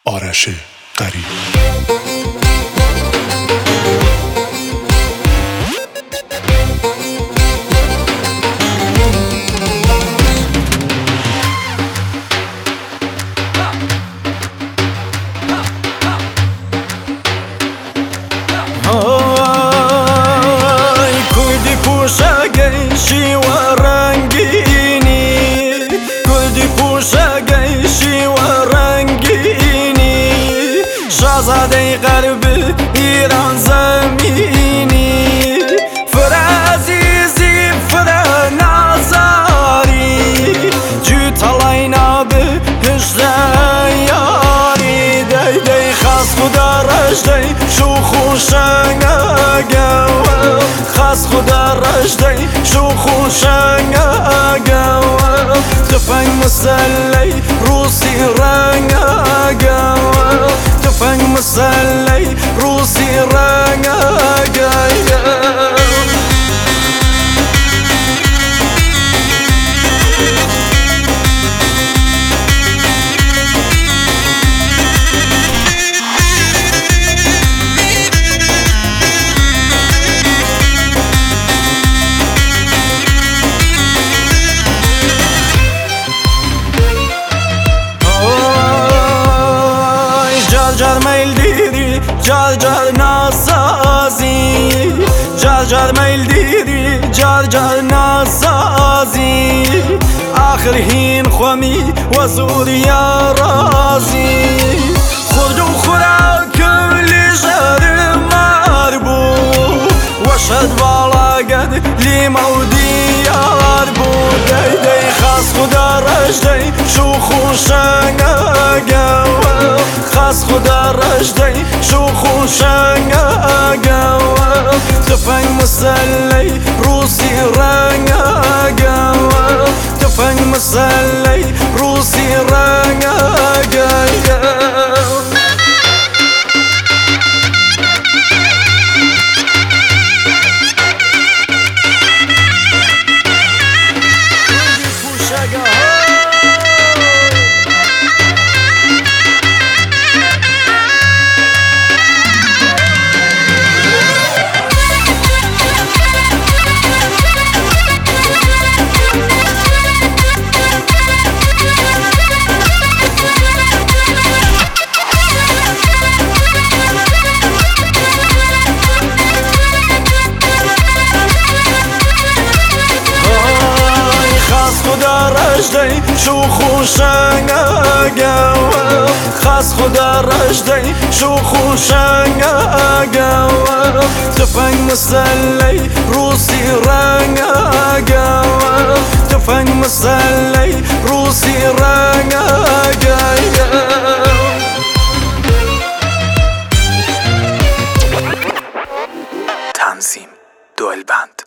آرش غریب. کردی پوشگیشی و رنگینی، کردی پوشگیشی و رنگینی، شاهزاده غرب ایران زمینی، فر عزیزی فر نازاری، جو تلاینا به هجده یاری، دی دی خاص خدا رجدی شو خوشنگه خاص خدا رجدی شو خوشنگه تفنگ مسلی روسی رنگه تفنگ مسلی روسی رنگه جار میل دیدی جار جار ناسازی، جار جار میل دیدی جار جار ناسازی، آخر هین خومی و زوریا رازی، خورد و خوراک کلی جر مربو و شد بالا گد لیما و دیار بود، دی دی خاص خدا رجدی شو خوشنگه خاص خدا رجدی شو خوشنگه تفنگ مسلی روسی رنگه تفنگ مسلی روسی رنگه شو خوشنگه خاص خدا رجدی شو خوشنگه تفنگ مسلی روسی رنگه تفنگ مسلی روسی رنگه تنظیم دوئل بند.